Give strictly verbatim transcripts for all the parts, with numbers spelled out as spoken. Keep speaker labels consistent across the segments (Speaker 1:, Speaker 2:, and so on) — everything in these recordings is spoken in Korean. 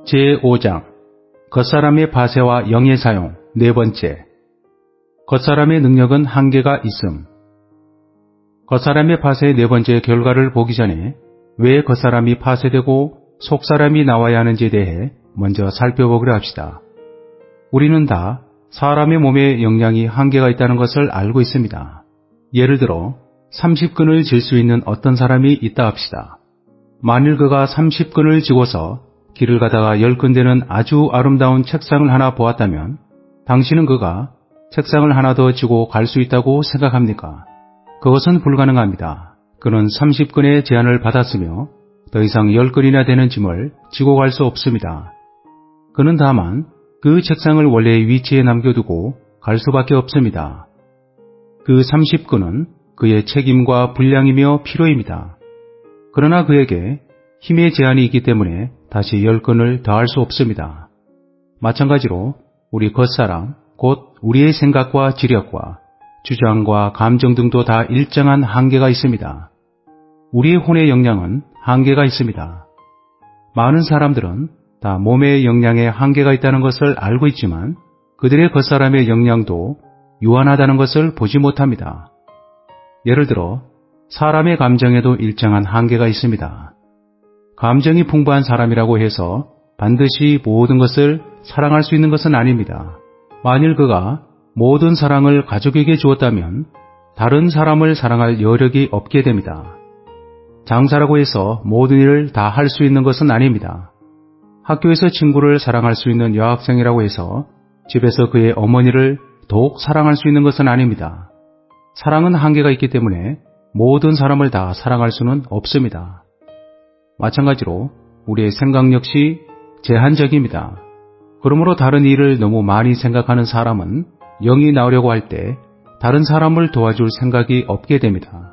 Speaker 1: 제오 장 겉사람의 파쇄와 영의 사용. 네 번째, 겉사람의 능력은 한계가 있음. 겉사람의 파쇄의 네 번째 결과를 보기 전에 왜 겉사람이 파쇄되고 속사람이 나와야 하는지에 대해 먼저 살펴보기로 합시다. 우리는 다 사람의 몸에 영양이 한계가 있다는 것을 알고 있습니다. 예를 들어 삼십 근을 질 수 있는 어떤 사람이 있다 합시다. 만일 그가 삼십 근을 지고서 길을 가다가 십 근 되는 아주 아름다운 책상을 하나 보았다면 당신은 그가 책상을 하나 더 지고 갈 수 있다고 생각합니까? 그것은 불가능합니다. 그는 삼십 근의 제한을 받았으며 더 이상 십 근이나 되는 짐을 지고 갈 수 없습니다. 그는 다만 그 책상을 원래의 위치에 남겨두고 갈 수밖에 없습니다. 그 삼십 근은 그의 책임과 분량이며 필요입니다. 그러나 그에게 힘의 제한이 있기 때문에 다시 십 근을 더할 수 없습니다. 마찬가지로 우리 겉사람, 곧 우리의 생각과 지력과 주장과 감정 등도 다 일정한 한계가 있습니다. 우리의 혼의 역량은 한계가 있습니다. 많은 사람들은 다 몸의 역량에 한계가 있다는 것을 알고 있지만 그들의 겉사람의 역량도 유한하다는 것을 보지 못합니다. 예를 들어 사람의 감정에도 일정한 한계가 있습니다. 감정이 풍부한 사람이라고 해서 반드시 모든 것을 사랑할 수 있는 것은 아닙니다. 만일 그가 모든 사랑을 가족에게 주었다면 다른 사람을 사랑할 여력이 없게 됩니다. 장사라고 해서 모든 일을 다 할 수 있는 것은 아닙니다. 학교에서 친구를 사랑할 수 있는 여학생이라고 해서 집에서 그의 어머니를 더욱 사랑할 수 있는 것은 아닙니다. 사랑은 한계가 있기 때문에 모든 사람을 다 사랑할 수는 없습니다. 마찬가지로 우리의 생각 역시 제한적입니다. 그러므로 다른 일을 너무 많이 생각하는 사람은 영이 나오려고 할 때 다른 사람을 도와줄 생각이 없게 됩니다.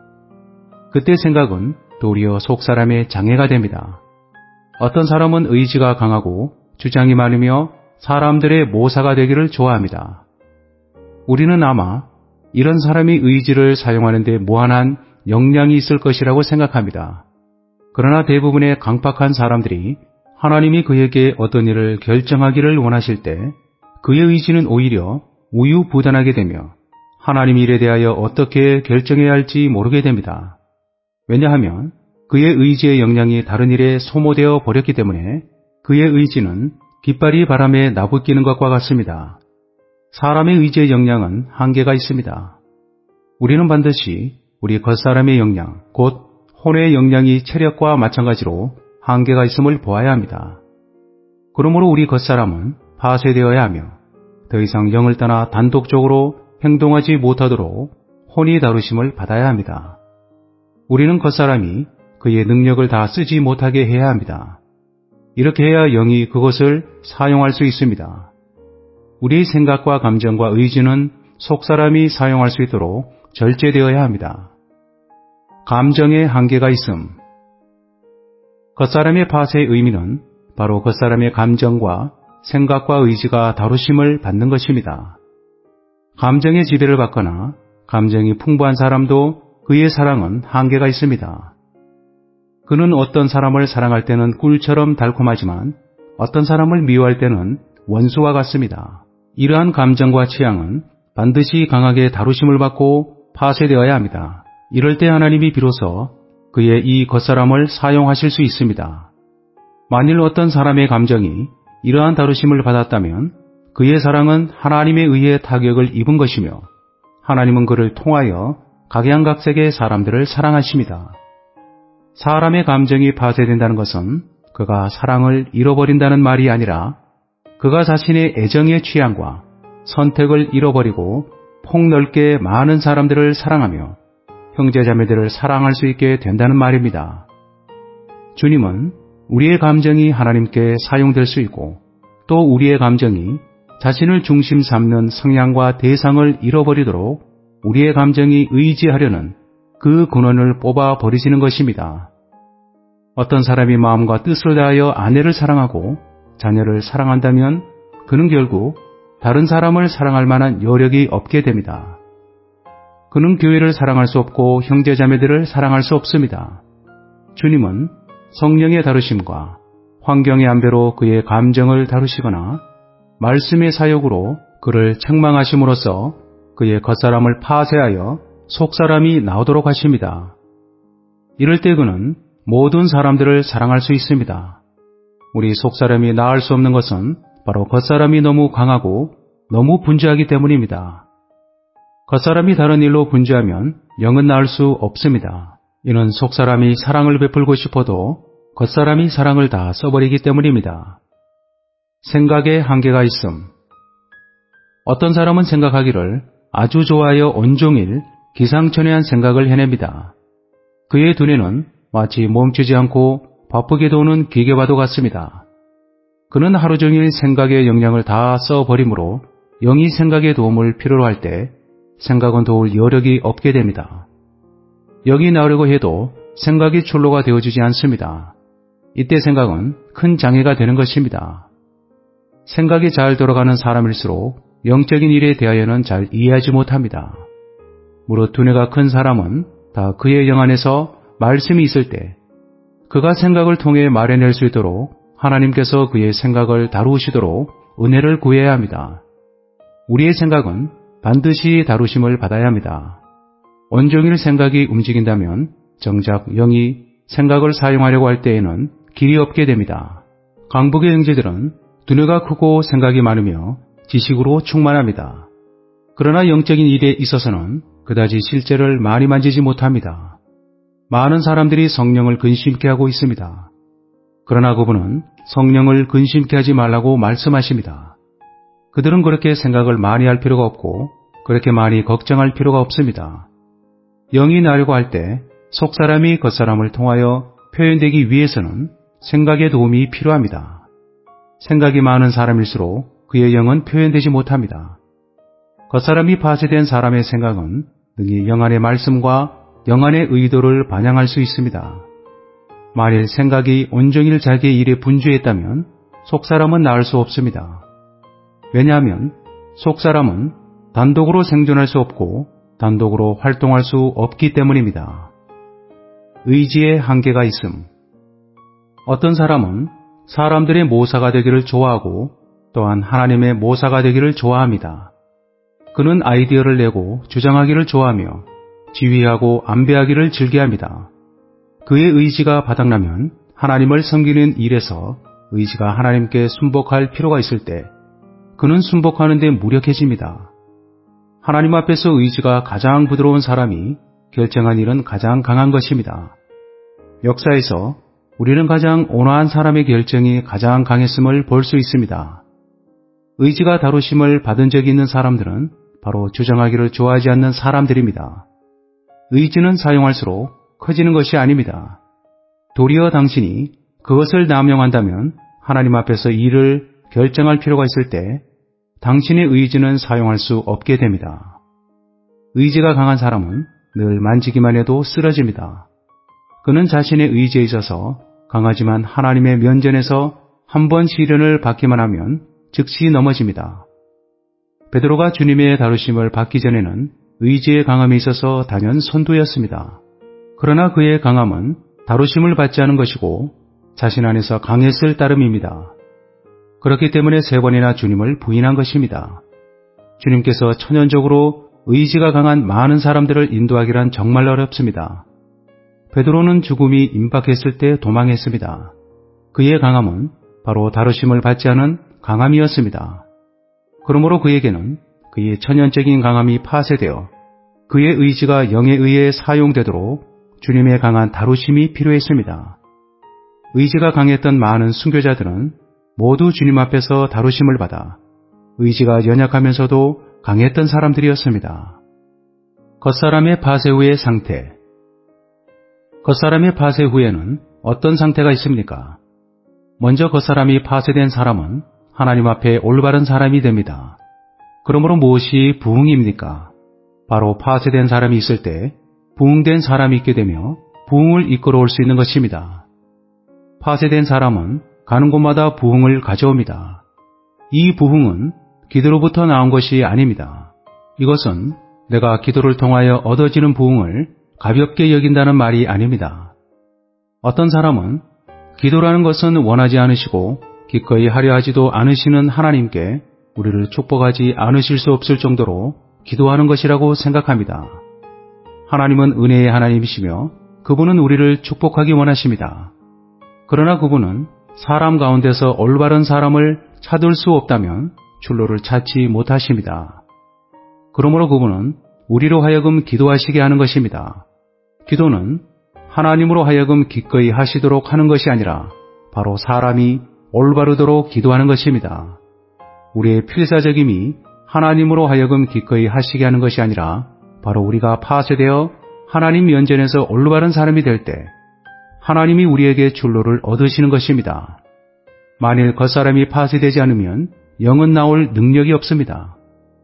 Speaker 1: 그때 생각은 도리어 속사람의 장애가 됩니다. 어떤 사람은 의지가 강하고 주장이 많으며 사람들의 모사가 되기를 좋아합니다. 우리는 아마 이런 사람이 의지를 사용하는 데 무한한 역량이 있을 것이라고 생각합니다. 그러나 대부분의 강팍한 사람들이 하나님이 그에게 어떤 일을 결정하기를 원하실 때 그의 의지는 오히려 우유부단하게 되며 하나님 일에 대하여 어떻게 결정해야 할지 모르게 됩니다. 왜냐하면 그의 의지의 역량이 다른 일에 소모되어 버렸기 때문에 그의 의지는 깃발이 바람에 나부끼는 것과 같습니다. 사람의 의지의 역량은 한계가 있습니다. 우리는 반드시 우리 겉사람의 역량, 곧 혼의 역량이 체력과 마찬가지로 한계가 있음을 보아야 합니다. 그러므로 우리 겉사람은 파쇄되어야 하며 더 이상 영을 떠나 단독적으로 행동하지 못하도록 혼이 다루심을 받아야 합니다. 우리는 겉사람이 그의 능력을 다 쓰지 못하게 해야 합니다. 이렇게 해야 영이 그것을 사용할 수 있습니다. 우리의 생각과 감정과 의지는 속사람이 사용할 수 있도록 절제되어야 합니다. 감정의 한계가 있음. 겉사람의 파쇄의 의미는 바로 겉사람의 감정과 생각과 의지가 다루심을 받는 것입니다. 감정의 지배를 받거나 감정이 풍부한 사람도 그의 사랑은 한계가 있습니다. 그는 어떤 사람을 사랑할 때는 꿀처럼 달콤하지만 어떤 사람을 미워할 때는 원수와 같습니다. 이러한 감정과 취향은 반드시 강하게 다루심을 받고 파쇄되어야 합니다. 이럴 때 하나님이 비로소 그의 이 겉사람을 사용하실 수 있습니다. 만일 어떤 사람의 감정이 이러한 다루심을 받았다면 그의 사랑은 하나님에 의해 타격을 입은 것이며 하나님은 그를 통하여 각양각색의 사람들을 사랑하십니다. 사람의 감정이 파쇄된다는 것은 그가 사랑을 잃어버린다는 말이 아니라 그가 자신의 애정의 취향과 선택을 잃어버리고 폭넓게 많은 사람들을 사랑하며 형제자매들을 사랑할 수 있게 된다는 말입니다. 주님은 우리의 감정이 하나님께 사용될 수 있고 또 우리의 감정이 자신을 중심 삼는 성향과 대상을 잃어버리도록 우리의 감정이 의지하려는 그 근원을 뽑아 버리시는 것입니다. 어떤 사람이 마음과 뜻을 다하여 아내를 사랑하고 자녀를 사랑한다면 그는 결국 다른 사람을 사랑할 만한 여력이 없게 됩니다. 그는 교회를 사랑할 수 없고 형제자매들을 사랑할 수 없습니다. 주님은 성령의 다루심과 환경의 안배로 그의 감정을 다루시거나 말씀의 사역으로 그를 책망하심으로써 그의 겉사람을 파쇄하여 속사람이 나오도록 하십니다. 이럴 때 그는 모든 사람들을 사랑할 수 있습니다. 우리 속사람이 나을 수 없는 것은 바로 겉사람이 너무 강하고 너무 분주하기 때문입니다. 겉사람이 다른 일로 분주하면 영은 나을 수 없습니다. 이는 속사람이 사랑을 베풀고 싶어도 겉사람이 사랑을 다 써버리기 때문입니다. 생각에 한계가 있음. 어떤 사람은 생각하기를 아주 좋아하여 온종일 기상천외한 생각을 해냅니다. 그의 두뇌는 마치 멈추지 않고 바쁘게 도는 기계와도 같습니다. 그는 하루 종일 생각의 역량을 다 써버리므로 영이 생각의 도움을 필요로 할 때 생각은 도울 여력이 없게 됩니다. 영이 나오려고 해도 생각이 출로가 되어주지 않습니다. 이때 생각은 큰 장애가 되는 것입니다. 생각이 잘 돌아가는 사람일수록 영적인 일에 대하여는 잘 이해하지 못합니다. 무릇 두뇌가 큰 사람은 다 그의 영 안에서 말씀이 있을 때 그가 생각을 통해 말해낼 수 있도록 하나님께서 그의 생각을 다루시도록 은혜를 구해야 합니다. 우리의 생각은 반드시 다루심을 받아야 합니다. 온종일 생각이 움직인다면 정작 영이 생각을 사용하려고 할 때에는 길이 없게 됩니다. 강북의 형제들은 두뇌가 크고 생각이 많으며 지식으로 충만합니다. 그러나 영적인 일에 있어서는 그다지 실제를 많이 만지지 못합니다. 많은 사람들이 성령을 근심케 하고 있습니다. 그러나 그분은 성령을 근심케 하지 말라고 말씀하십니다. 그들은 그렇게 생각을 많이 할 필요가 없고 그렇게 많이 걱정할 필요가 없습니다. 영이 나려고 할 때 속사람이 겉사람을 통하여 표현되기 위해서는 생각의 도움이 필요합니다. 생각이 많은 사람일수록 그의 영은 표현되지 못합니다. 겉사람이 파쇄된 사람의 생각은 능히 영 안의 말씀과 영 안의 의도를 반영할 수 있습니다. 만일 생각이 온종일 자기의 일에 분주했다면 속사람은 나을 수 없습니다. 왜냐하면 속사람은 단독으로 생존할 수 없고 단독으로 활동할 수 없기 때문입니다. 의지의 한계가 있음. 어떤 사람은 사람들의 모사가 되기를 좋아하고 또한 하나님의 모사가 되기를 좋아합니다. 그는 아이디어를 내고 주장하기를 좋아하며 지휘하고 안배하기를 즐겨합니다. 그의 의지가 바닥나면 하나님을 섬기는 일에서 의지가 하나님께 순복할 필요가 있을 때 그는 순복하는 데 무력해집니다. 하나님 앞에서 의지가 가장 부드러운 사람이 결정한 일은 가장 강한 것입니다. 역사에서 우리는 가장 온화한 사람의 결정이 가장 강했음을 볼 수 있습니다. 의지가 다루심을 받은 적이 있는 사람들은 바로 주장하기를 좋아하지 않는 사람들입니다. 의지는 사용할수록 커지는 것이 아닙니다. 도리어 당신이 그것을 남용한다면 하나님 앞에서 일을 결정할 필요가 있을 때 당신의 의지는 사용할 수 없게 됩니다. 의지가 강한 사람은 늘 만지기만 해도 쓰러집니다. 그는 자신의 의지에 있어서 강하지만 하나님의 면전에서 한 번 시련을 받기만 하면 즉시 넘어집니다. 베드로가 주님의 다루심을 받기 전에는 의지의 강함에 있어서 단연 선두였습니다. 그러나 그의 강함은 다루심을 받지 않은 것이고 자신 안에서 강했을 따름입니다. 그렇기 때문에 세 번이나 주님을 부인한 것입니다. 주님께서 천연적으로 의지가 강한 많은 사람들을 인도하기란 정말 어렵습니다. 베드로는 죽음이 임박했을 때 도망했습니다. 그의 강함은 바로 다루심을 받지 않은 강함이었습니다. 그러므로 그에게는 그의 천연적인 강함이 파쇄되어 그의 의지가 영에 의해 사용되도록 주님의 강한 다루심이 필요했습니다. 의지가 강했던 많은 순교자들은 모두 주님 앞에서 다루심을 받아 의지가 연약하면서도 강했던 사람들이었습니다. 겉사람의 파쇄 후의 상태. 겉사람의 파쇄 후에는 어떤 상태가 있습니까? 먼저 겉사람이 파쇄된 사람은 하나님 앞에 올바른 사람이 됩니다. 그러므로 무엇이 부흥입니까? 바로 파쇄된 사람이 있을 때 부흥된 사람이 있게 되며 부흥을 이끌어올 수 있는 것입니다. 파쇄된 사람은 가는 곳마다 부흥을 가져옵니다. 이 부흥은 기도로부터 나온 것이 아닙니다. 이것은 내가 기도를 통하여 얻어지는 부흥을 가볍게 여긴다는 말이 아닙니다. 어떤 사람은 기도라는 것은 원하지 않으시고 기꺼이 하려 하지도 않으시는 하나님께 우리를 축복하지 않으실 수 없을 정도로 기도하는 것이라고 생각합니다. 하나님은 은혜의 하나님이시며 그분은 우리를 축복하기 원하십니다. 그러나 그분은 사람 가운데서 올바른 사람을 찾을 수 없다면 출로를 찾지 못하십니다. 그러므로 그분은 우리로 하여금 기도하시게 하는 것입니다. 기도는 하나님으로 하여금 기꺼이 하시도록 하는 것이 아니라 바로 사람이 올바르도록 기도하는 것입니다. 우리의 필사적임이 하나님으로 하여금 기꺼이 하시게 하는 것이 아니라 바로 우리가 파쇄되어 하나님 면전에서 올바른 사람이 될 때 하나님이 우리에게 출로를 얻으시는 것입니다. 만일 겉사람이 파쇄되지 않으면 영은 나올 능력이 없습니다.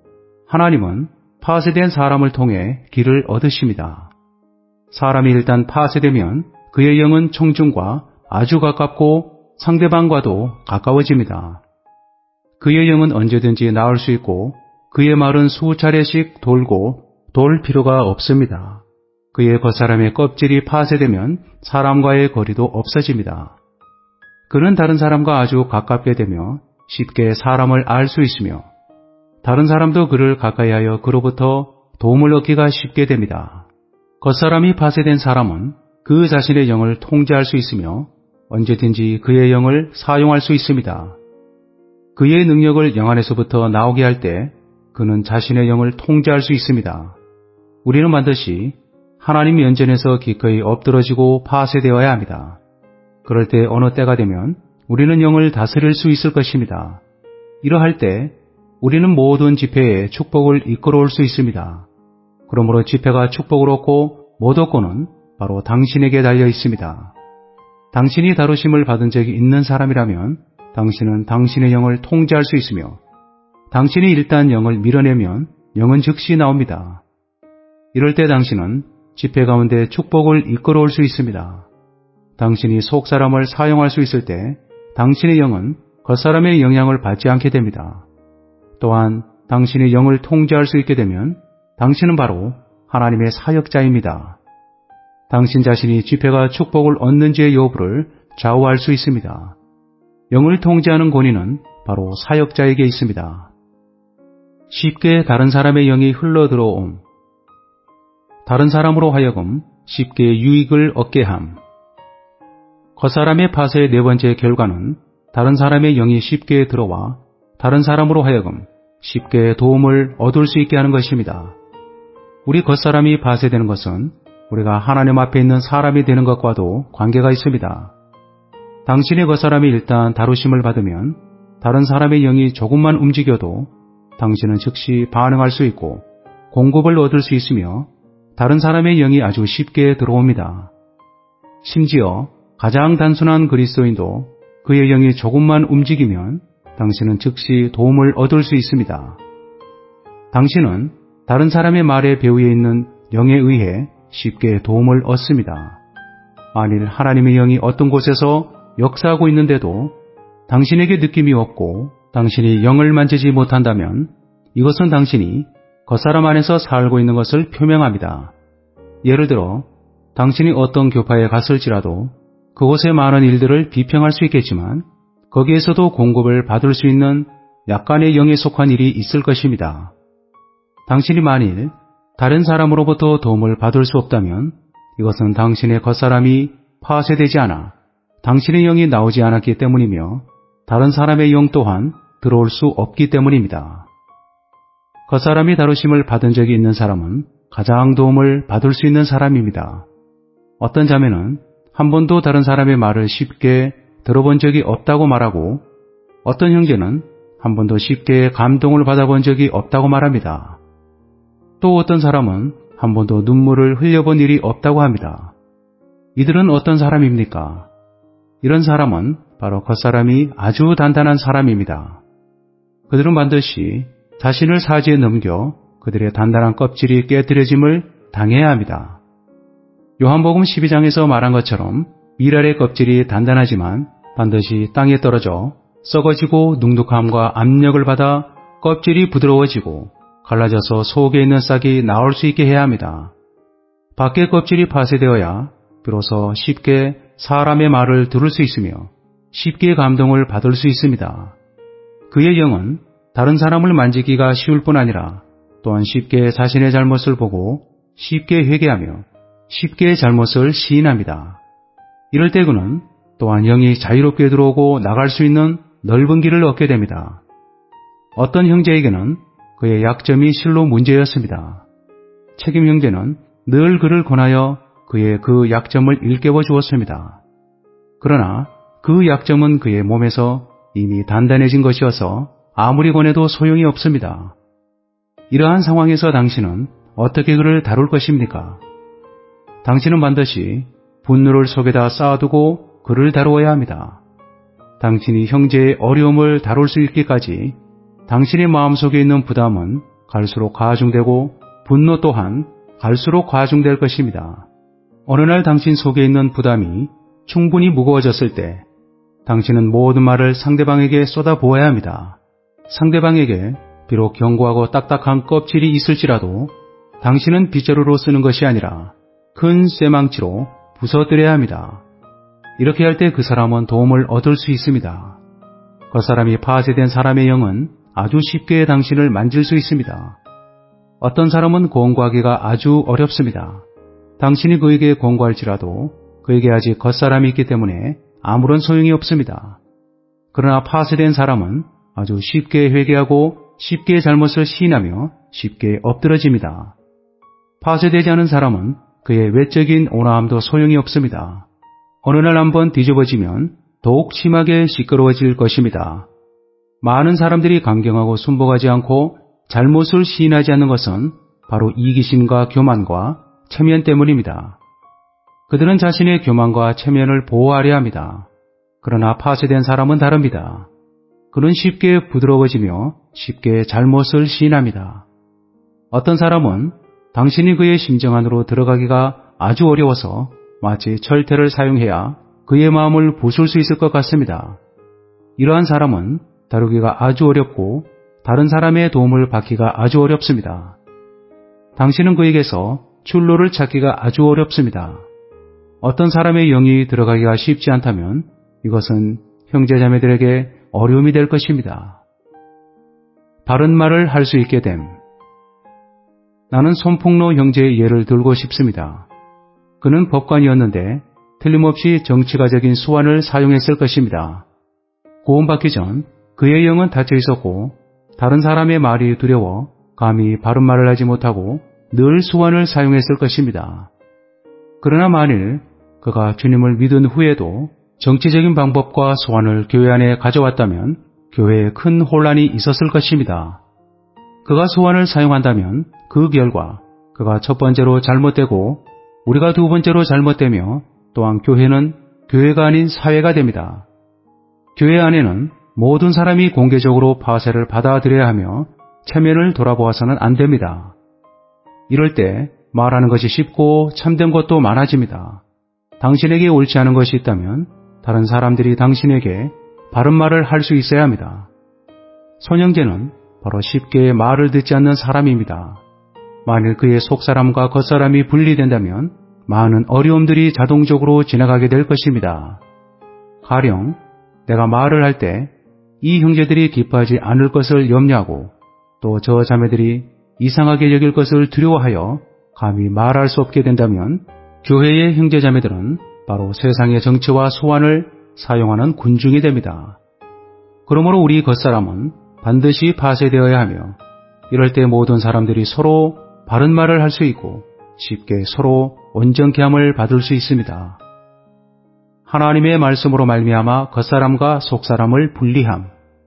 Speaker 1: 하나님은 파쇄된 사람을 통해 길을 얻으십니다. 사람이 일단 파쇄되면 그의 영은 청중과 아주 가깝고 상대방과도 가까워집니다. 그의 영은 언제든지 나올 수 있고 그의 말은 수차례씩 돌고 돌 필요가 없습니다. 그의 겉사람의 껍질이 파쇄되면 사람과의 거리도 없어집니다. 그는 다른 사람과 아주 가깝게 되며 쉽게 사람을 알 수 있으며 다른 사람도 그를 가까이하여 그로부터 도움을 얻기가 쉽게 됩니다. 겉사람이 파쇄된 사람은 그 자신의 영을 통제할 수 있으며 언제든지 그의 영을 사용할 수 있습니다. 그의 능력을 영 안에서부터 나오게 할 때 그는 자신의 영을 통제할 수 있습니다. 우리는 반드시 하나님 면전에서 기꺼이 엎드러지고 파쇄되어야 합니다. 그럴 때 어느 때가 되면 우리는 영을 다스릴 수 있을 것입니다. 이러할 때 우리는 모든 집회에 축복을 이끌어올 수 있습니다. 그러므로 집회가 축복을 얻고 못 얻고는 바로 당신에게 달려 있습니다. 당신이 다루심을 받은 적이 있는 사람이라면 당신은 당신의 영을 통제할 수 있으며 당신이 일단 영을 밀어내면 영은 즉시 나옵니다. 이럴 때 당신은 집회 가운데 축복을 이끌어올 수 있습니다. 당신이 속사람을 사용할 수 있을 때 당신의 영은 겉사람의 영향을 받지 않게 됩니다. 또한 당신의 영을 통제할 수 있게 되면 당신은 바로 하나님의 사역자입니다. 당신 자신이 집회가 축복을 얻는지의 여부를 좌우할 수 있습니다. 영을 통제하는 권위는 바로 사역자에게 있습니다. 쉽게 다른 사람의 영이 흘러들어옴. 다른 사람으로 하여금 쉽게 유익을 얻게 함. 겉사람의 파쇄의 네 번째 결과는 다른 사람의 영이 쉽게 들어와 다른 사람으로 하여금 쉽게 도움을 얻을 수 있게 하는 것입니다. 우리 겉사람이 파쇄되는 것은 우리가 하나님 앞에 있는 사람이 되는 것과도 관계가 있습니다. 당신의 겉사람이 일단 다루심을 받으면 다른 사람의 영이 조금만 움직여도 당신은 즉시 반응할 수 있고 공급을 얻을 수 있으며 다른 사람의 영이 아주 쉽게 들어옵니다. 심지어 가장 단순한 그리스도인도 그의 영이 조금만 움직이면 당신은 즉시 도움을 얻을 수 있습니다. 당신은 다른 사람의 말에 배후에 있는 영에 의해 쉽게 도움을 얻습니다. 만일 하나님의 영이 어떤 곳에서 역사하고 있는데도 당신에게 느낌이 없고 당신이 영을 만지지 못한다면 이것은 당신이 겉사람 안에서 살고 있는 것을 표명합니다. 예를 들어 당신이 어떤 교파에 갔을지라도 그곳의 많은 일들을 비평할 수 있겠지만 거기에서도 공급을 받을 수 있는 약간의 영에 속한 일이 있을 것입니다. 당신이 만일 다른 사람으로부터 도움을 받을 수 없다면 이것은 당신의 겉사람이 파쇄되지 않아 당신의 영이 나오지 않았기 때문이며 다른 사람의 영 또한 들어올 수 없기 때문입니다. 겉사람이 다루심을 받은 적이 있는 사람은 가장 도움을 받을 수 있는 사람입니다. 어떤 자매는 한 번도 다른 사람의 말을 쉽게 들어본 적이 없다고 말하고 어떤 형제는 한 번도 쉽게 감동을 받아본 적이 없다고 말합니다. 또 어떤 사람은 한 번도 눈물을 흘려본 일이 없다고 합니다. 이들은 어떤 사람입니까? 이런 사람은 바로 겉사람이 아주 단단한 사람입니다. 그들은 반드시 자신을 사지에 넘겨 그들의 단단한 껍질이 깨뜨려짐을 당해야 합니다. 요한복음 십이 장에서 말한 것처럼 밀알의 껍질이 단단하지만 반드시 땅에 떨어져 썩어지고 눅눅함과 압력을 받아 껍질이 부드러워지고 갈라져서 속에 있는 싹이 나올 수 있게 해야 합니다. 밖의 껍질이 파쇄되어야 비로소 쉽게 사람의 말을 들을 수 있으며 쉽게 감동을 받을 수 있습니다. 그의 영은 다른 사람을 만지기가 쉬울 뿐 아니라 또한 쉽게 자신의 잘못을 보고 쉽게 회개하며 쉽게 잘못을 시인합니다. 이럴 때 그는 또한 영이 자유롭게 들어오고 나갈 수 있는 넓은 길을 얻게 됩니다. 어떤 형제에게는 그의 약점이 실로 문제였습니다. 책임 형제는 늘 그를 권하여 그의 그 약점을 일깨워 주었습니다. 그러나 그 약점은 그의 몸에서 이미 단단해진 것이어서 아무리 권해도 소용이 없습니다. 이러한 상황에서 당신은 어떻게 그를 다룰 것입니까? 당신은 반드시 분노를 속에다 쌓아두고 그를 다루어야 합니다. 당신이 형제의 어려움을 다룰 수 있기까지 당신의 마음속에 있는 부담은 갈수록 가중되고 분노 또한 갈수록 가중될 것입니다. 어느 날 당신 속에 있는 부담이 충분히 무거워졌을 때 당신은 모든 말을 상대방에게 쏟아부어야 합니다. 상대방에게 비록 견고하고 딱딱한 껍질이 있을지라도 당신은 빗자루로 쓰는 것이 아니라 큰 쇠망치로 부서뜨려야 합니다. 이렇게 할 때 그 사람은 도움을 얻을 수 있습니다. 그 사람이 파쇄된 사람의 영은 아주 쉽게 당신을 만질 수 있습니다. 어떤 사람은 권고하기가 아주 어렵습니다. 당신이 그에게 권고할지라도 그에게 아직 겉사람이 있기 때문에 아무런 소용이 없습니다. 그러나 파쇄된 사람은 아주 쉽게 회개하고 쉽게 잘못을 시인하며 쉽게 엎드러집니다. 파쇄되지 않은 사람은 그의 외적인 온화함도 소용이 없습니다. 어느 날 한번 뒤집어지면 더욱 심하게 시끄러워질 것입니다. 많은 사람들이 강경하고 순복하지 않고 잘못을 시인하지 않는 것은 바로 이기심과 교만과 체면 때문입니다. 그들은 자신의 교만과 체면을 보호하려 합니다. 그러나 파쇄된 사람은 다릅니다. 그는 쉽게 부드러워지며 쉽게 잘못을 시인합니다. 어떤 사람은 당신이 그의 심정 안으로 들어가기가 아주 어려워서 마치 철퇴를 사용해야 그의 마음을 부술 수 있을 것 같습니다. 이러한 사람은 다루기가 아주 어렵고 다른 사람의 도움을 받기가 아주 어렵습니다. 당신은 그에게서 출로를 찾기가 아주 어렵습니다. 어떤 사람의 영이 들어가기가 쉽지 않다면 이것은 형제자매들에게 어려움이 될 것입니다. 바른 말을 할 수 있게 됨. 나는 손풍로 형제의 예를 들고 싶습니다. 그는 법관이었는데 틀림없이 정치가적인 수완을 사용했을 것입니다. 구원받기 전 그의 영은 닫혀 있었고 다른 사람의 말이 두려워 감히 바른 말을 하지 못하고 늘 수완을 사용했을 것입니다. 그러나 만일 그가 주님을 믿은 후에도 정치적인 방법과 수완을 교회 안에 가져왔다면 교회에 큰 혼란이 있었을 것입니다. 그가 수완을 사용한다면 그 결과 그가 첫 번째로 잘못되고 우리가 두 번째로 잘못되며 또한 교회는 교회가 아닌 사회가 됩니다. 교회 안에는 모든 사람이 공개적으로 파쇄를 받아들여야 하며 체면을 돌아보아서는 안 됩니다. 이럴 때 말하는 것이 쉽고 참된 것도 많아집니다. 당신에게 옳지 않은 것이 있다면 다른 사람들이 당신에게 바른 말을 할 수 있어야 합니다. 손형제는 바로 쉽게 말을 듣지 않는 사람입니다. 만일 그의 속사람과 겉사람이 분리된다면 많은 어려움들이 자동적으로 지나가게 될 것입니다. 가령 내가 말을 할 때 이 형제들이 기뻐하지 않을 것을 염려하고 또 저 자매들이 이상하게 여길 것을 두려워하여 감히 말할 수 없게 된다면 교회의 형제자매들은 바로 세상의 정치와 수완을 사용하는 군중이 됩니다. 그러므로 우리 겉사람은 반드시 파쇄되어야 하며 이럴 때 모든 사람들이 서로 바른 말을 할 수 있고 쉽게 서로 온전케 함을 받을 수 있습니다. 하나님의 말씀으로 말미암아 겉사람과 속사람을 분리함.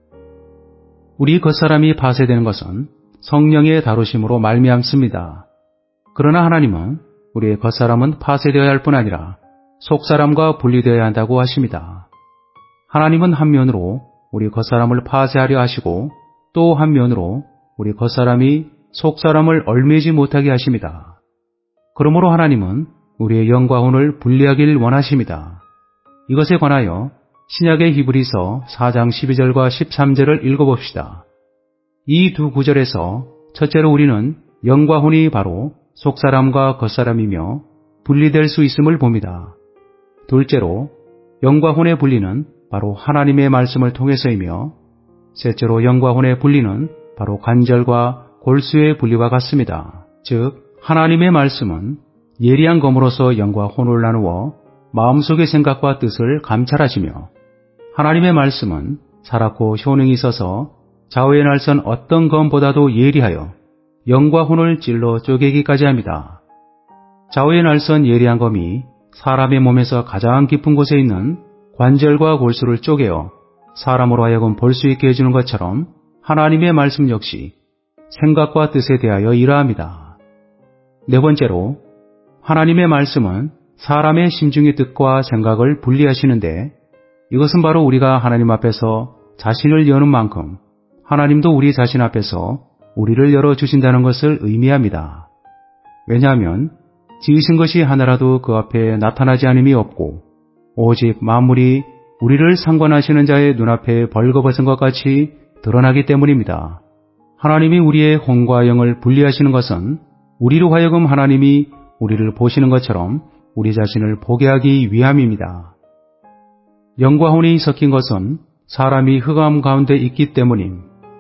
Speaker 1: 우리 겉사람이 파쇄되는 것은 성령의 다루심으로 말미암습니다. 그러나 하나님은 우리의 겉사람은 파쇄되어야 할 뿐 아니라 속사람과 분리되어야 한다고 하십니다. 하나님은 한 면으로 우리 겉사람을 파쇄하려 하시고 또 한 면으로 우리 겉사람이 속사람을 얼매지 못하게 하십니다. 그러므로 하나님은 우리의 영과 혼을 분리하길 원하십니다. 이것에 관하여 신약의 히브리서 사 장 십이 절과 십삼 절을 읽어봅시다. 이 두 구절에서 첫째로 우리는 영과 혼이 바로 속사람과 겉사람이며 분리될 수 있음을 봅니다. 둘째로 영과 혼의 분리는 바로 하나님의 말씀을 통해서이며, 셋째로 영과 혼의 분리는 바로 관절과 골수의 분리와 같습니다. 즉 하나님의 말씀은 예리한 검으로서 영과 혼을 나누어 마음속의 생각과 뜻을 감찰하시며, 하나님의 말씀은 살았고 효능이 있어서 좌우의 날선 어떤 검보다도 예리하여 영과 혼을 찔러 쪼개기까지 합니다. 좌우의 날선 예리한 검이 사람의 몸에서 가장 깊은 곳에 있는 관절과 골수를 쪼개어 사람으로 하여금 볼 수 있게 해주는 것처럼 하나님의 말씀 역시 생각과 뜻에 대하여 이러합니다. 네 번째로 하나님의 말씀은 사람의 심중의 뜻과 생각을 분리하시는데, 이것은 바로 우리가 하나님 앞에서 자신을 여는 만큼 하나님도 우리 자신 앞에서 우리를 열어주신다는 것을 의미합니다. 왜냐하면 지으신 것이 하나라도 그 앞에 나타나지 않음이 없고, 오직 만물이 우리를 상관하시는 자의 눈앞에 벌거벗은 것 같이 드러나기 때문입니다. 하나님이 우리의 혼과 영을 분리하시는 것은 우리로 하여금 하나님이 우리를 보시는 것처럼 우리 자신을 보게 하기 위함입니다. 영과 혼이 섞인 것은 사람이 흑암 가운데 있기 때문임.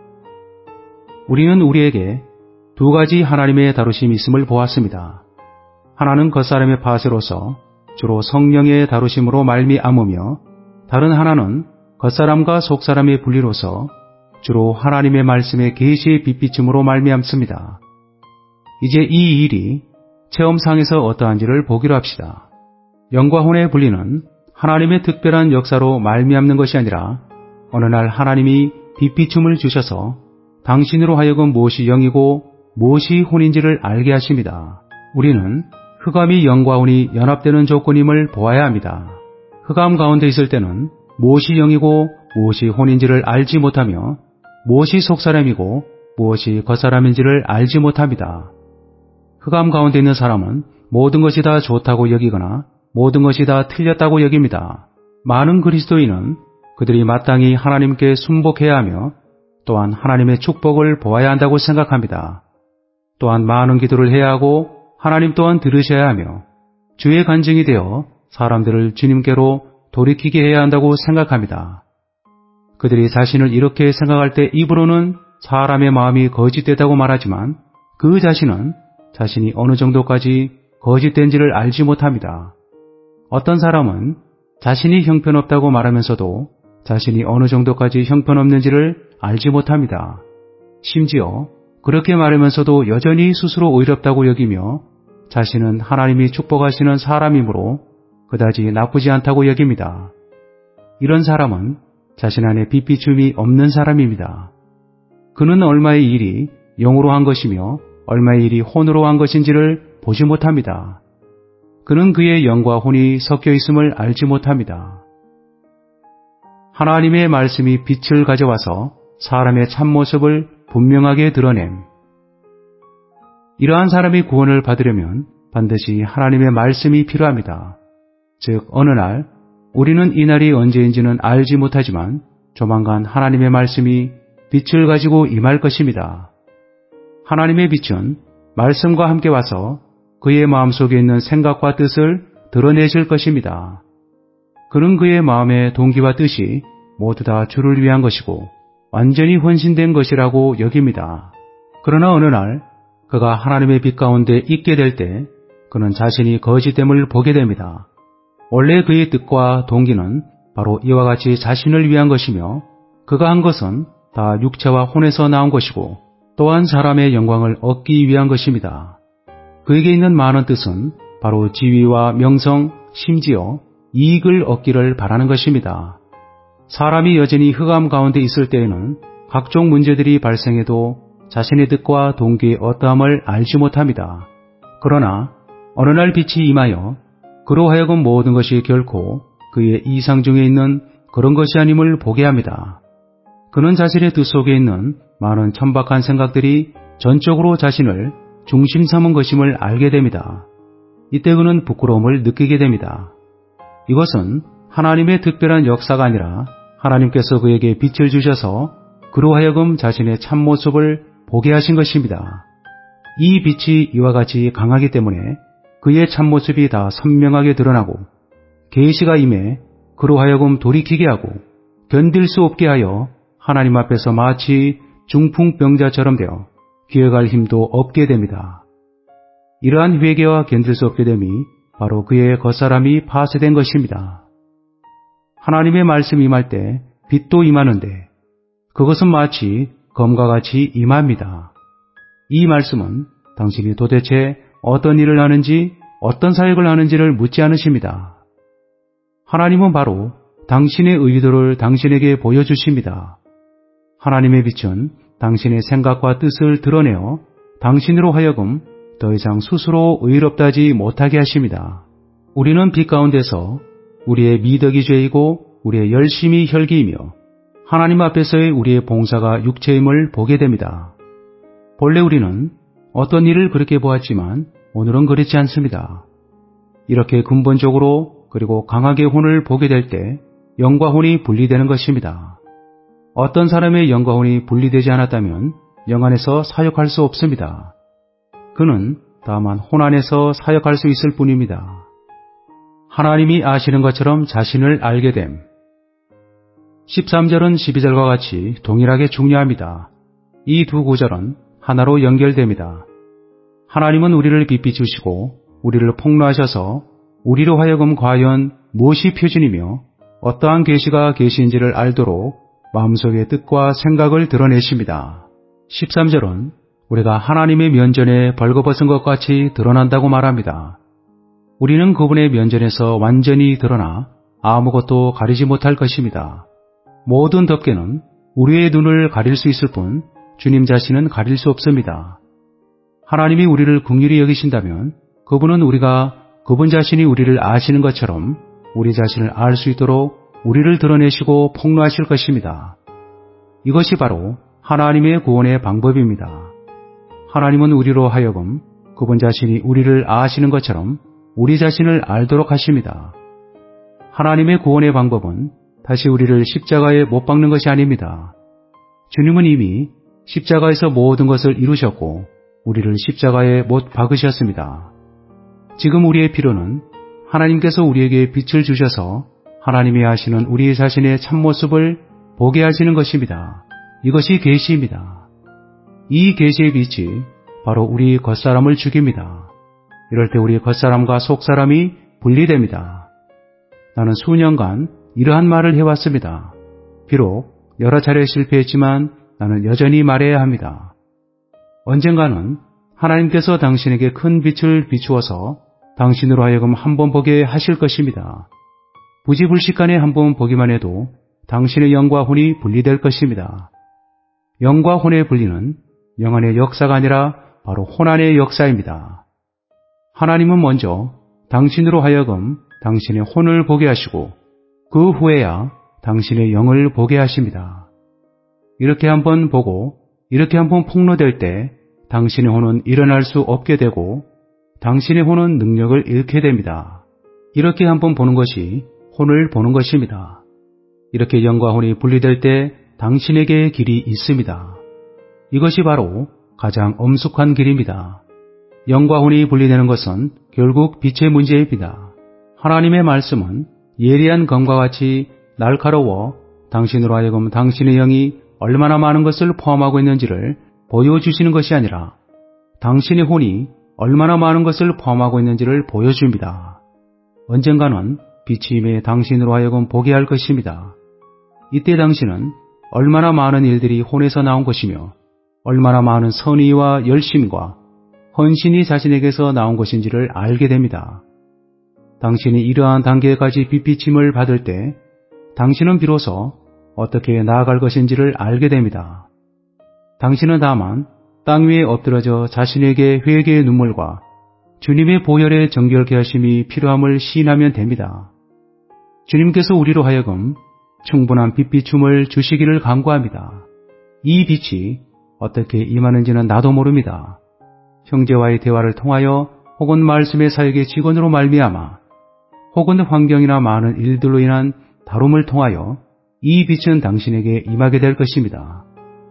Speaker 1: 우리는 우리에게 두 가지 하나님의 다루심이 있음을 보았습니다. 하나는 겉사람의 파쇄로서 주로 성령의 다루심으로 말미암으며, 다른 하나는 겉사람과 속사람의 분리로서 주로 하나님의 말씀의 계시의 빛비춤으로 말미암습니다. 이제 이 일이 체험상에서 어떠한지를 보기로 합시다. 영과 혼의 분리는 하나님의 특별한 역사로 말미암는 것이 아니라 어느 날 하나님이 빛비춤을 주셔서 당신으로 하여금 무엇이 영이고 무엇이 혼인지를 알게 하십니다. 우리는 흑암이 영과 혼이 연합되는 조건임을 보아야 합니다. 흑암 가운데 있을 때는 무엇이 영이고 무엇이 혼인지를 알지 못하며 무엇이 속사람이고 무엇이 겉사람인지를 알지 못합니다. 흑암 가운데 있는 사람은 모든 것이 다 좋다고 여기거나 모든 것이 다 틀렸다고 여깁니다. 많은 그리스도인은 그들이 마땅히 하나님께 순복해야 하며 또한 하나님의 축복을 보아야 한다고 생각합니다. 또한 많은 기도를 해야 하고 하나님 또한 들으셔야 하며 주의 간증이 되어 사람들을 주님께로 돌이키게 해야 한다고 생각합니다. 그들이 자신을 이렇게 생각할 때 입으로는 사람의 마음이 거짓되다고 말하지만 그 자신은 자신이 어느 정도까지 거짓된지를 알지 못합니다. 어떤 사람은 자신이 형편없다고 말하면서도 자신이 어느 정도까지 형편없는지를 알지 못합니다. 심지어 그렇게 말하면서도 여전히 스스로 의롭다고 여기며 자신은 하나님이 축복하시는 사람이므로 그다지 나쁘지 않다고 여깁니다. 이런 사람은 자신 안에 빛비춤이 없는 사람입니다. 그는 얼마의 일이 영으로 한 것이며 얼마의 일이 혼으로 한 것인지를 보지 못합니다. 그는 그의 영과 혼이 섞여 있음을 알지 못합니다. 하나님의 말씀이 빛을 가져와서 사람의 참모습을 분명하게 드러냄. 이러한 사람이 구원을 받으려면 반드시 하나님의 말씀이 필요합니다. 즉 어느 날 우리는 이 날이 언제인지는 알지 못하지만 조만간 하나님의 말씀이 빛을 가지고 임할 것입니다. 하나님의 빛은 말씀과 함께 와서 그의 마음속에 있는 생각과 뜻을 드러내실 것입니다. 그는 그의 마음의 동기와 뜻이 모두 다 주를 위한 것이고 완전히 헌신된 것이라고 여깁니다. 그러나 어느 날 그가 하나님의 빛 가운데 있게 될 때 그는 자신이 거짓됨을 보게 됩니다. 원래 그의 뜻과 동기는 바로 이와 같이 자신을 위한 것이며 그가 한 것은 다 육체와 혼에서 나온 것이고 또한 사람의 영광을 얻기 위한 것입니다. 그에게 있는 많은 뜻은 바로 지위와 명성, 심지어 이익을 얻기를 바라는 것입니다. 사람이 여전히 흑암 가운데 있을 때에는 각종 문제들이 발생해도 자신의 뜻과 동기의 어떠함을 알지 못합니다. 그러나 어느 날 빛이 임하여 그로 하여금 모든 것이 결코 그의 이상 중에 있는 그런 것이 아님을 보게 합니다. 그는 자신의 뜻 속에 있는 많은 천박한 생각들이 전적으로 자신을 중심 삼은 것임을 알게 됩니다. 이때 그는 부끄러움을 느끼게 됩니다. 이것은 하나님의 특별한 역사가 아니라 하나님께서 그에게 빛을 주셔서 그로 하여금 자신의 참모습을 보게 하신 것입니다. 이 빛이 이와 같이 강하기 때문에 그의 참모습이 다 선명하게 드러나고 계시가 임해 그로 하여금 돌이키게 하고 견딜 수 없게 하여 하나님 앞에서 마치 중풍병자처럼 되어 기어갈 힘도 없게 됩니다. 이러한 회개와 견딜 수 없게 됨이 바로 그의 겉사람이 파쇄된 것입니다. 하나님의 말씀이 임할 때 빛도 임하는데 그것은 마치 검과 같이 임합니다. 이 말씀은 당신이 도대체 어떤 일을 하는지 어떤 사역을 하는지를 묻지 않으십니다. 하나님은 바로 당신의 의도를 당신에게 보여주십니다. 하나님의 빛은 당신의 생각과 뜻을 드러내어 당신으로 하여금 더 이상 스스로 의롭다지 못하게 하십니다. 우리는 빛 가운데서 우리의 미덕이 죄이고 우리의 열심이 혈기이며 하나님 앞에서의 우리의 봉사가 육체임을 보게 됩니다. 본래 우리는 어떤 일을 그렇게 보았지만 오늘은 그렇지 않습니다. 이렇게 근본적으로 그리고 강하게 혼을 보게 될 때 영과 혼이 분리되는 것입니다. 어떤 사람의 영과 혼이 분리되지 않았다면 영 안에서 사역할 수 없습니다. 그는 다만 혼 안에서 사역할 수 있을 뿐입니다. 하나님이 아시는 것처럼 자신을 알게 됨. 십삼 절은 십이 절과 같이 동일하게 중요합니다. 이 두 구절은 하나로 연결됩니다. 하나님은 우리를 빛비추시고 우리를 폭로하셔서 우리로 하여금 과연 무엇이 표준이며 어떠한 계시가 계시인지를 알도록 마음속의 뜻과 생각을 드러내십니다. 십삼 절은 우리가 하나님의 면전에 벌거벗은 것 같이 드러난다고 말합니다. 우리는 그분의 면전에서 완전히 드러나 아무것도 가리지 못할 것입니다. 모든 덮개는 우리의 눈을 가릴 수 있을 뿐 주님 자신은 가릴 수 없습니다. 하나님이 우리를 긍휼히 여기신다면 그분은 우리가 그분 자신이 우리를 아시는 것처럼 우리 자신을 알 수 있도록 우리를 드러내시고 폭로하실 것입니다. 이것이 바로 하나님의 구원의 방법입니다. 하나님은 우리로 하여금 그분 자신이 우리를 아시는 것처럼 우리 자신을 알도록 하십니다. 하나님의 구원의 방법은 다시 우리를 십자가에 못 박는 것이 아닙니다. 주님은 이미 십자가에서 모든 것을 이루셨고 우리를 십자가에 못 박으셨습니다. 지금 우리의 필요는 하나님께서 우리에게 빛을 주셔서 하나님이 하시는 우리 자신의 참모습을 보게 하시는 것입니다. 이것이 계시입니다. 이 계시의 빛이 바로 우리 겉사람을 죽입니다. 이럴 때 우리 겉사람과 속사람이 분리됩니다. 나는 수년간 이러한 말을 해왔습니다. 비록 여러 차례 실패했지만 나는 여전히 말해야 합니다. 언젠가는 하나님께서 당신에게 큰 빛을 비추어서 당신으로 하여금 한번 보게 하실 것입니다. 부지불식간에 한번 보기만 해도 당신의 영과 혼이 분리될 것입니다. 영과 혼의 분리는 영 안의 역사가 아니라 바로 혼 안의 역사입니다. 하나님은 먼저 당신으로 하여금 당신의 혼을 보게 하시고 그 후에야 당신의 영을 보게 하십니다. 이렇게 한번 보고 이렇게 한번 폭로될 때 당신의 혼은 일어날 수 없게 되고 당신의 혼은 능력을 잃게 됩니다. 이렇게 한번 보는 것이 혼을 보는 것입니다. 이렇게 영과 혼이 분리될 때 당신에게 길이 있습니다. 이것이 바로 가장 엄숙한 길입니다. 영과 혼이 분리되는 것은 결국 빛의 문제입니다. 하나님의 말씀은 예리한 검과 같이 날카로워 당신으로 하여금 당신의 영이 얼마나 많은 것을 포함하고 있는지를 보여주시는 것이 아니라 당신의 혼이 얼마나 많은 것을 포함하고 있는지를 보여줍니다. 언젠가는 빛이 임해 당신으로 하여금 보게 할 것입니다. 이때 당신은 얼마나 많은 일들이 혼에서 나온 것이며 얼마나 많은 선의와 열심과 헌신이 자신에게서 나온 것인지를 알게 됩니다. 당신이 이러한 단계까지 빛비침을 받을 때 당신은 비로소 어떻게 나아갈 것인지를 알게 됩니다. 당신은 다만 땅 위에 엎드러져 자신에게 회개의 눈물과 주님의 보혈의 정결케 하심이 필요함을 시인하면 됩니다. 주님께서 우리로 하여금 충분한 빛비춤을 주시기를 간구합니다. 이 빛이 어떻게 임하는지는 나도 모릅니다. 형제와의 대화를 통하여 혹은 말씀의 사역의 직원으로 말미암아 혹은 환경이나 많은 일들로 인한 다룸을 통하여 이 빛은 당신에게 임하게 될 것입니다.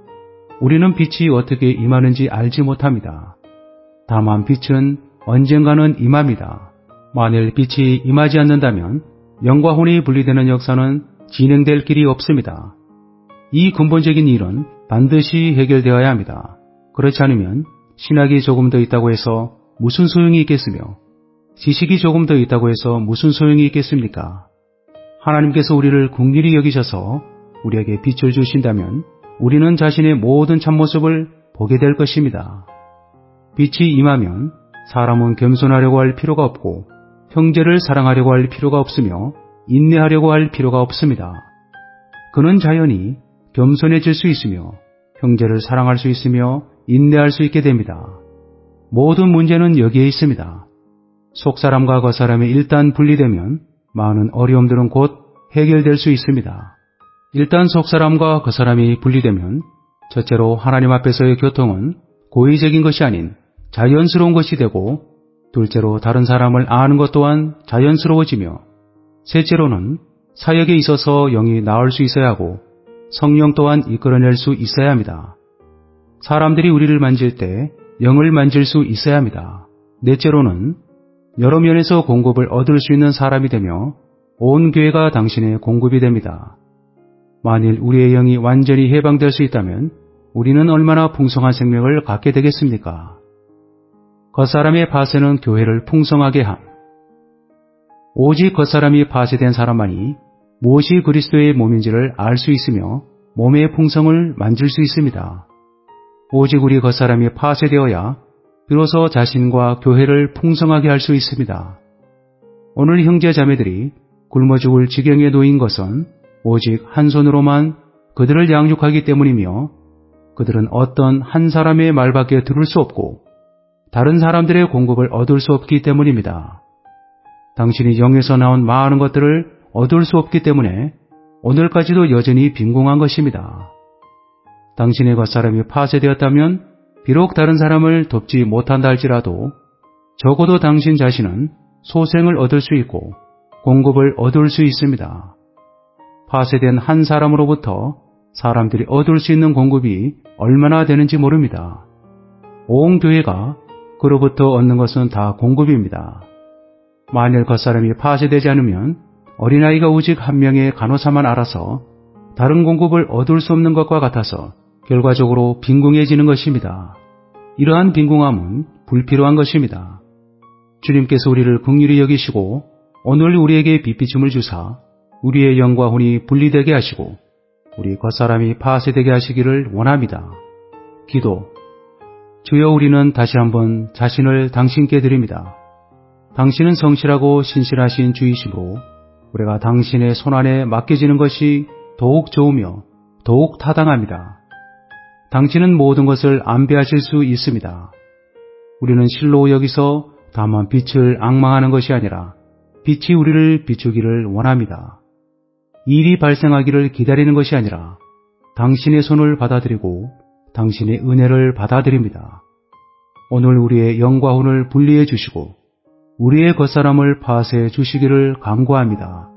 Speaker 1: 우리는 빛이 어떻게 임하는지 알지 못합니다. 다만 빛은 언젠가는 임합니다. 만일 빛이 임하지 않는다면 영과 혼이 분리되는 역사는 진행될 길이 없습니다. 이 근본적인 일은 반드시 해결되어야 합니다. 그렇지 않으면 신학이 조금 더 있다고 해서 무슨 소용이 있겠으며 지식이 조금 더 있다고 해서 무슨 소용이 있겠습니까? 하나님께서 우리를 긍휼히 여기셔서 우리에게 빛을 주신다면 우리는 자신의 모든 참모습을 보게 될 것입니다. 빛이 임하면 사람은 겸손하려고 할 필요가 없고 형제를 사랑하려고 할 필요가 없으며 인내하려고 할 필요가 없습니다. 그는 자연히 겸손해질 수 있으며 형제를 사랑할 수 있으며 인내할 수 있게 됩니다. 모든 문제는 여기에 있습니다. 속사람과 겉사람이 일단 분리되면 많은 어려움들은 곧 해결될 수 있습니다. 일단 속사람과 겉사람이 분리되면 첫째로 하나님 앞에서의 교통은 고의적인 것이 아닌 자연스러운 것이 되고, 둘째로 다른 사람을 아는 것 또한 자연스러워지며, 셋째로는 사역에 있어서 영이 나을 수 있어야 하고 성령 또한 이끌어낼 수 있어야 합니다. 사람들이 우리를 만질 때 영을 만질 수 있어야 합니다. 넷째로는 여러 면에서 공급을 얻을 수 있는 사람이 되며 온 교회가 당신의 공급이 됩니다. 만일 우리의 영이 완전히 해방될 수 있다면 우리는 얼마나 풍성한 생명을 갖게 되겠습니까? 겉사람의 파쇄는 교회를 풍성하게 함. 오직 겉사람이 파쇄된 사람만이 무엇이 그리스도의 몸인지를 알 수 있으며 몸의 풍성을 만질 수 있습니다. 오직 우리 겉사람이 파쇄되어야 비로소 자신과 교회를 풍성하게 할 수 있습니다. 오늘 형제 자매들이 굶어 죽을 지경에 놓인 것은 오직 한 손으로만 그들을 양육하기 때문이며, 그들은 어떤 한 사람의 말밖에 들을 수 없고 다른 사람들의 공급을 얻을 수 없기 때문입니다. 당신이 영에서 나온 많은 것들을 얻을 수 없기 때문에 오늘까지도 여전히 빈궁한 것입니다. 당신의 겉사람이 파쇄되었다면 비록 다른 사람을 돕지 못한다 할지라도 적어도 당신 자신은 소생을 얻을 수 있고 공급을 얻을 수 있습니다. 파쇄된 한 사람으로부터 사람들이 얻을 수 있는 공급이 얼마나 되는지 모릅니다. 온 교회가 그로부터 얻는 것은 다 공급입니다. 만일 겉사람이 파쇄되지 않으면 어린아이가 오직 한 명의 간호사만 알아서 다른 공급을 얻을 수 없는 것과 같아서 결과적으로 빈궁해지는 것입니다. 이러한 빈궁함은 불필요한 것입니다. 주님께서 우리를 긍휼히 여기시고 오늘 우리에게 빛비춤을 주사 우리의 영과 혼이 분리되게 하시고 우리 겉사람이 파쇄되게 하시기를 원합니다. 기도. 주여, 우리는 다시 한번 자신을 당신께 드립니다. 당신은 성실하고 신실하신 주이시므로 우리가 당신의 손안에 맡겨지는 것이 더욱 좋으며 더욱 타당합니다. 당신은 모든 것을 안배하실 수 있습니다. 우리는 실로 여기서 다만 빛을 앙망하는 것이 아니라 빛이 우리를 비추기를 원합니다. 일이 발생하기를 기다리는 것이 아니라 당신의 손을 받아들이고 당신의 은혜를 받아들입니다. 오늘 우리의 영과 혼을 분리해 주시고 우리의 겉사람을 파쇄해 주시기를 간구합니다.